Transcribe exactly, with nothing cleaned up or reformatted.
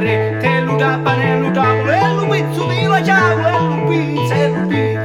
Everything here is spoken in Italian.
re, te lu da panello tavolo, e lu pizzo di la ciavola, e lu pizza, e lu pizza.